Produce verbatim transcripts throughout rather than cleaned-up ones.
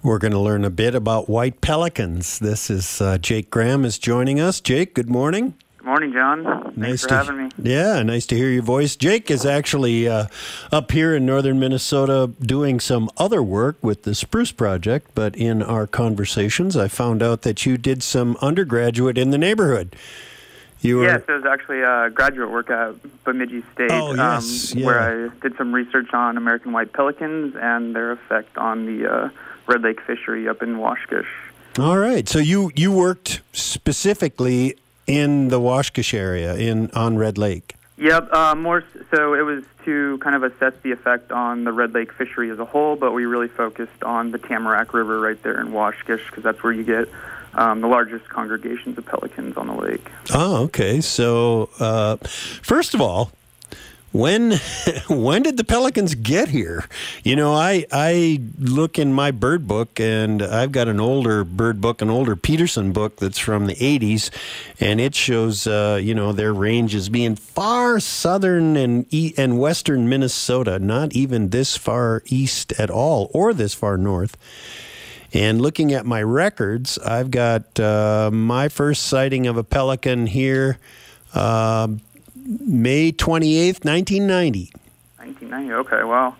We're going to learn a bit about white pelicans. This is uh, Jake Graham is joining us. Jake, good morning. Good morning, John. Thanks nice for to, having me. Yeah, nice to hear your voice. Jake is actually uh, up here in northern Minnesota doing some other work with the Spruce Project, but in our conversations, I found out that you did some undergraduate in the neighborhood. You were... Yes, it was actually uh, graduate work at Bemidji State, oh, yes, um, yeah. where I did some research on American white pelicans and their effect on the uh, Red Lake fishery up in Washkish. All right, so you, you worked specifically in the Washkish area in on Red Lake. Yep, uh, more so it was to kind of assess the effect on the Red Lake fishery as a whole, but we really focused on the Tamarack River right there in Washkish because that's where you get um, the largest congregations of pelicans on the lake. Oh, okay. So, uh, first of all, when when did the pelicans get here? You know, I I look in my bird book, and I've got an older bird book, an older Peterson book that's from the eighties, and it shows, uh, you know, their range as being far southern and e- and western Minnesota, not even this far east at all, or this far north. And looking at my records, I've got uh, my first sighting of a pelican here, uh, May twenty-eighth, nineteen ninety. nineteen ninety, okay, wow.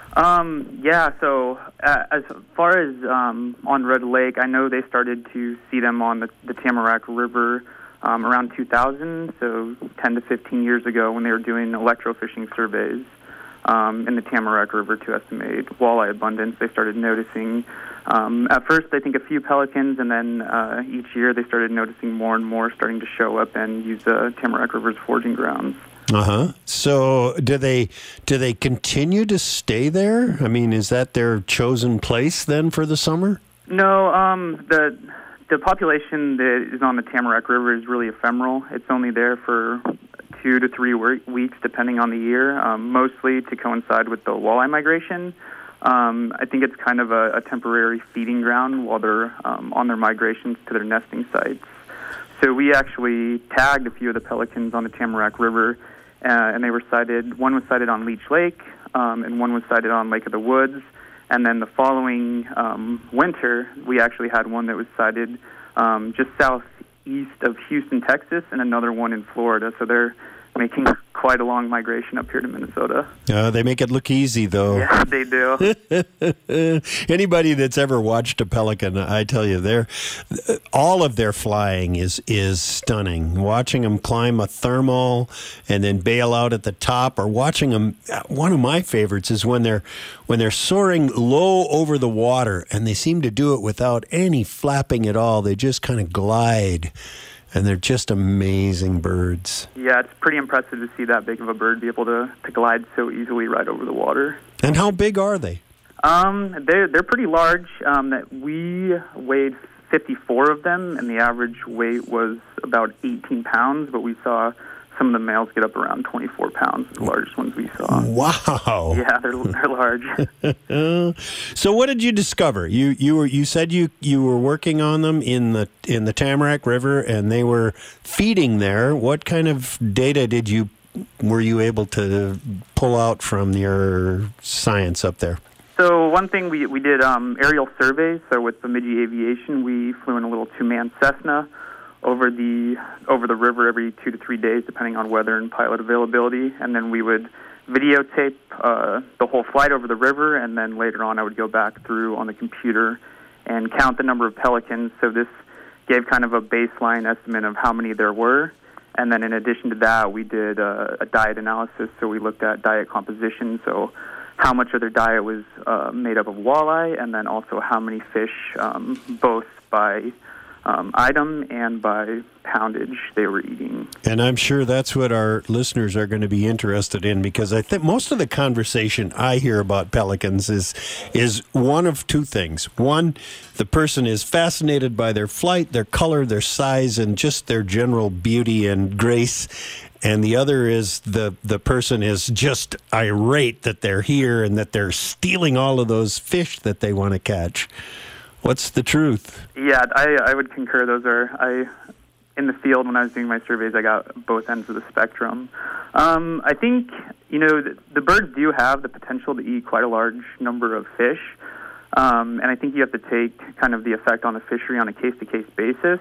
Um, yeah, so uh, as far as um, on Red Lake, I know they started to see them on the, the Tamarack River um, around two thousand, so ten to fifteen years ago when they were doing electrofishing surveys um, in the Tamarack River to estimate walleye abundance. They started noticing, um, at first I think a few pelicans, and then uh, each year they started noticing more and more starting to show up and use the Tamarack River's foraging grounds. Uh-huh. So do they do they continue to stay there? I mean, is that their chosen place then for the summer? No, um, the the population that is on the Tamarack River is really ephemeral. It's only there for two to three weeks, depending on the year, um, mostly to coincide with the walleye migration. Um, I think it's kind of a, a temporary feeding ground while they're um, on their migrations to their nesting sites. So we actually tagged a few of the pelicans on the Tamarack River, uh, and they were sighted. One was sighted on Leech Lake, um, and one was sighted on Lake of the Woods. And then the following um, winter, we actually had one that was sighted um, just southeast of Houston, Texas, and another one in Florida. So they're making quite a long migration up here to Minnesota. Uh, they make it look easy, though. Yeah, they do. Anybody that's ever watched a pelican, I tell you, they're all of their flying is is stunning. Watching them climb a thermal and then bail out at the top, or watching them. One of my favorites is when they're when they're soaring low over the water, and they seem to do it without any flapping at all. They just kind of glide. And they're just amazing birds. Yeah, it's pretty impressive to see that big of a bird be able to, to glide so easily right over the water. And how big are they? Um, they're, they're pretty large. Um, that we weighed fifty-four of them, and the average weight was about eighteen pounds, but we saw some of the males get up around twenty-four pounds, the largest ones we saw. Wow. Yeah, they're, they're large. So what did you discover? You you were you said you, you were working on them in the in the Tamarack River, and they were feeding there. What kind of data did you were you able to pull out from your science up there? So one thing we we did um, aerial surveys. So with Bemidji Aviation, we flew in a little two-man Cessna over the over the river every two to three days, depending on weather and pilot availability. And then we would videotape uh, the whole flight over the river, and then later on I would go back through on the computer and count the number of pelicans. So this gave kind of a baseline estimate of how many there were. And then in addition to that, we did a, a diet analysis. So we looked at diet composition, so how much of their diet was uh, made up of walleye, and then also how many fish, um, both by Um, item and by poundage they were eating. And I'm sure that's what our listeners are going to be interested in, because I think most of the conversation I hear about pelicans is is one of two things. One, the person is fascinated by their flight, their color, their size, and just their general beauty and grace. And the other is the, the person is just irate that they're here and that they're stealing all of those fish that they want to catch. What's the truth? Yeah, I, I would concur. Those are, I, in the field when I was doing my surveys, I got both ends of the spectrum. Um, I think, you know, the, the birds do have the potential to eat quite a large number of fish. Um, and I think you have to take kind of the effect on the fishery on a case-to-case basis.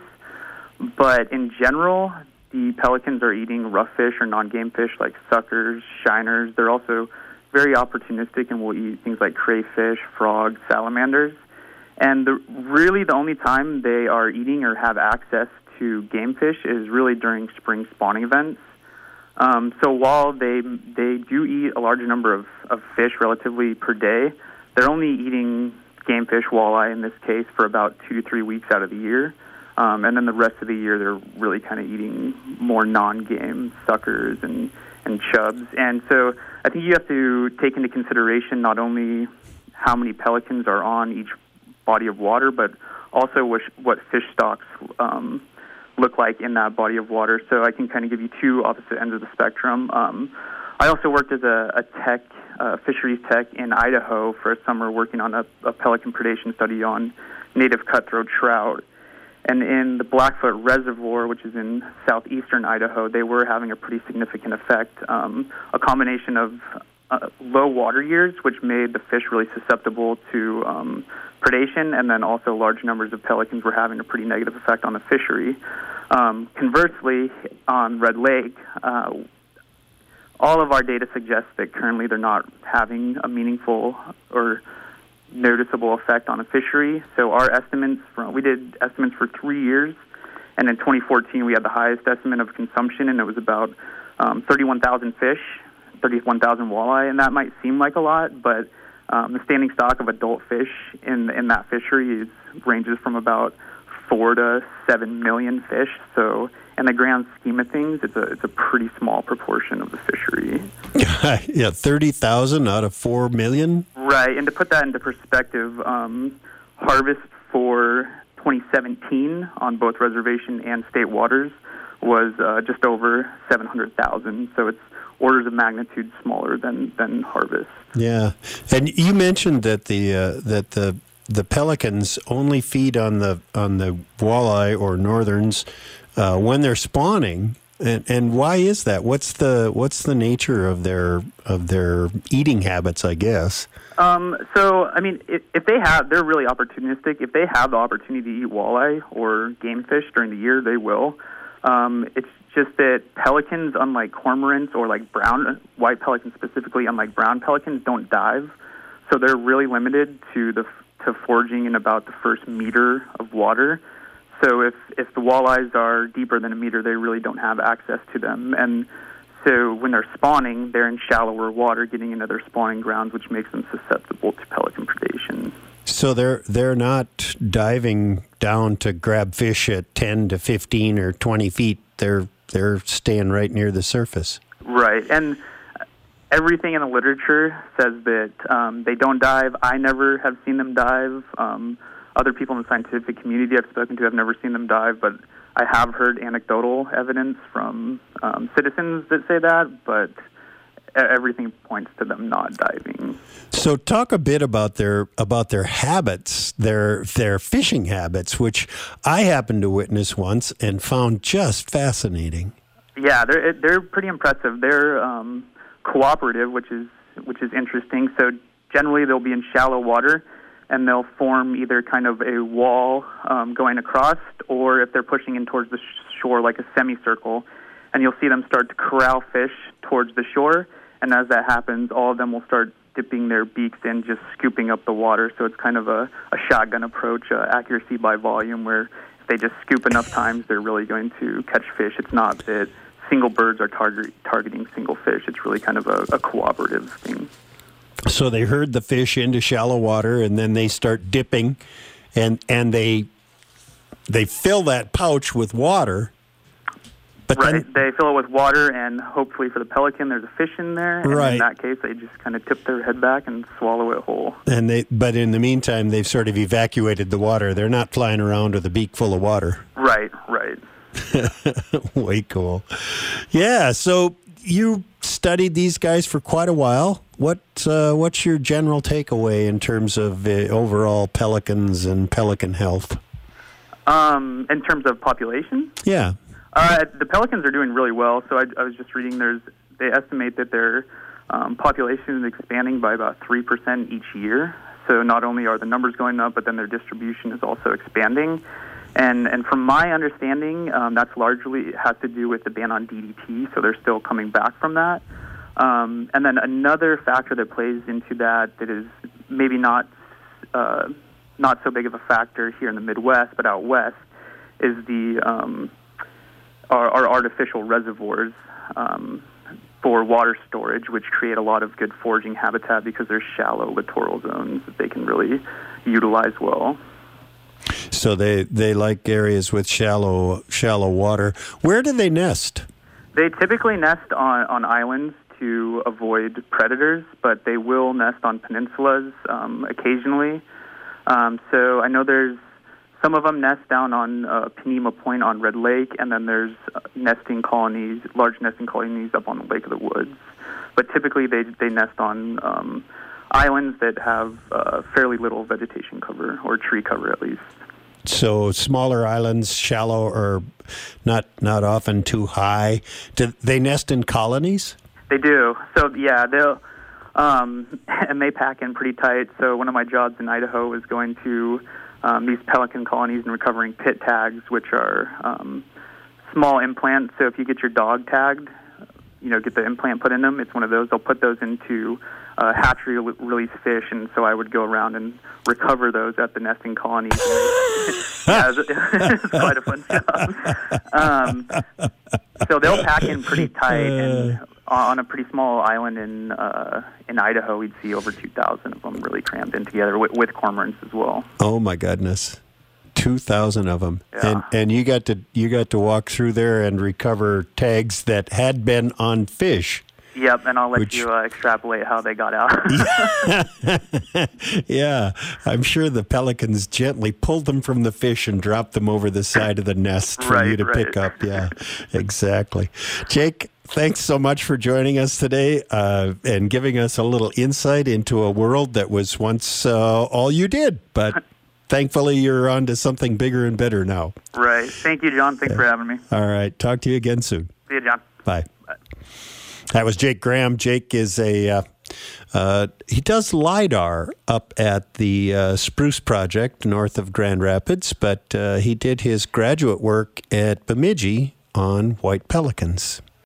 But in general, the pelicans are eating rough fish or non-game fish like suckers, shiners. They're also very opportunistic and will eat things like crayfish, frogs, salamanders. And the, really the only time they are eating or have access to game fish is really during spring spawning events. Um, so while they they do eat a large number of, of fish relatively per day, they're only eating game fish, walleye in this case, for about two to three weeks out of the year. Um, and then the rest of the year, they're really kind of eating more non-game suckers and, and chubs. And so I think you have to take into consideration not only how many pelicans are on each body of water, but also what, what fish stocks um, look like in that body of water. So I can kind of give you two opposite ends of the spectrum. Um, I also worked as a, a tech, uh, fisheries tech in Idaho for a summer working on a, a pelican predation study on native cutthroat trout. And in the Blackfoot Reservoir, which is in southeastern Idaho, they were having a pretty significant effect. Um, a combination of uh, low water years, which made the fish really susceptible to um, predation, and then also large numbers of pelicans were having a pretty negative effect on the fishery. Um, conversely, on Red Lake, uh, all of our data suggests that currently they're not having a meaningful or noticeable effect on the fishery. So our estimates, from, we did estimates for three years, and in twenty fourteen we had the highest estimate of consumption, and it was about um, thirty-one thousand fish, thirty-one thousand walleye, and that might seem like a lot, but um, the standing stock of adult fish in in that fishery is, ranges from about four to seven million fish. So in the grand scheme of things, it's a it's a pretty small proportion of the fishery. Yeah, thirty thousand out of four million. Right, and to put that into perspective, um, harvest for twenty seventeen on both reservation and state waters was uh, just over seven hundred thousand. So it's orders of magnitude smaller than, than harvest. Yeah, and you mentioned that the uh, that the the pelicans only feed on the on the walleye or northerns uh, when they're spawning. And, and why is that? What's the what's the nature of their of their eating habits, I guess? Um, so, I mean, if, if they have, they're really opportunistic. If they have the opportunity to eat walleye or game fish during the year, they will. Um, it's just that pelicans, unlike cormorants or like brown, white pelicans specifically, unlike brown pelicans, don't dive. So they're really limited to the to foraging in about the first meter of water. So if, if the walleyes are deeper than a meter, they really don't have access to them. And so when they're spawning, they're in shallower water getting into their spawning grounds, which makes them susceptible to pelican predation. So they're they're not diving down to grab fish at ten to fifteen or twenty feet. They're they're staying right near the surface. Right. And everything in the literature says that um, they don't dive. I never have seen them dive. Um, other people in the scientific community I've spoken to have never seen them dive, but I have heard anecdotal evidence from um, citizens that say that, but everything points to them not diving. So talk a bit about their about their habits, their their fishing habits, which I happened to witness once and found just fascinating. Yeah, they're they're pretty impressive. They're um, cooperative, which is which is interesting. So generally they'll be in shallow water, and they'll form either kind of a wall um, going across, or if they're pushing in towards the shore, like a semicircle, and you'll see them start to corral fish towards the shore. And as that happens, all of them will start dipping their beaks in, just scooping up the water. So it's kind of a, a shotgun approach, uh, accuracy by volume, where if they just scoop enough times, they're really going to catch fish. It's not that single birds are target, targeting single fish. It's really kind of a, a cooperative thing. So they herd the fish into shallow water, and then they start dipping, and and they they fill that pouch with water. But right, then, they fill it with water, and hopefully for the pelican, there's a fish in there. And right. in that case, they just kind of tip their head back and swallow it whole. And they, but in the meantime, they've sort of evacuated the water. They're not flying around with a beak full of water. Right, right. Way cool. Yeah. So you studied these guys for quite a while. What uh, what's your general takeaway in terms of uh, overall pelicans and pelican health? Um, in terms of population? Yeah. Uh, the pelicans are doing really well. So I, I was just reading. There's they estimate that their um, population is expanding by about three percent each year. So not only are the numbers going up, but then their distribution is also expanding. And and from my understanding, um, that's largely has to do with the ban on D D T, so they're still coming back from that. Um, and then another factor that plays into that that is maybe not uh, not so big of a factor here in the Midwest, but out west, is the um, our, our artificial reservoirs um, for water storage, which create a lot of good foraging habitat because they're shallow littoral zones that they can really utilize well. So they, they like areas with shallow shallow water. Where do they nest? They typically nest on, on islands to avoid predators, but they will nest on peninsulas um, occasionally. Um, so I know there's some of them nest down on uh, Panema Point on Red Lake, and then there's uh, nesting colonies, large nesting colonies up on the Lake of the Woods. But typically they they nest on um, islands that have uh, fairly little vegetation cover, or tree cover at least. So smaller islands, shallow, or not not often too high. Do they nest in colonies? They do. So yeah, they'll um, and they pack in pretty tight. So one of my jobs in Idaho is going to um, these pelican colonies and recovering pit tags, which are um, small implants. So if you get your dog tagged, you know, get the implant put in them, it's one of those. They'll put those into uh, hatchery release fish, and so I would go around and recover those at the nesting colonies. Yeah, it's, it's quite a fun job. Um, so they'll pack in pretty tight, and on a pretty small island in uh, in Idaho, we'd see over two thousand of them really crammed in together with, with cormorants as well. Oh my goodness, two thousand of them, yeah. and and you got to you got to walk through there and recover tags that had been on fish. Yep, and I'll let Which, you uh, extrapolate how they got out. Yeah, I'm sure the pelicans gently pulled them from the fish and dropped them over the side of the nest for right, you to right. pick up. Yeah, exactly. Jake, thanks so much for joining us today uh, and giving us a little insight into a world that was once uh, all you did, but thankfully you're on to something bigger and better now. Right. Thank you, John. Thanks yeah. for having me. All right. Talk to you again soon. See you, John. Bye. That was Jake Graham. Jake is a, uh, uh, he does LIDAR up at the uh, Spruce Project north of Grand Rapids, but uh, he did his graduate work at Bemidji on white pelicans.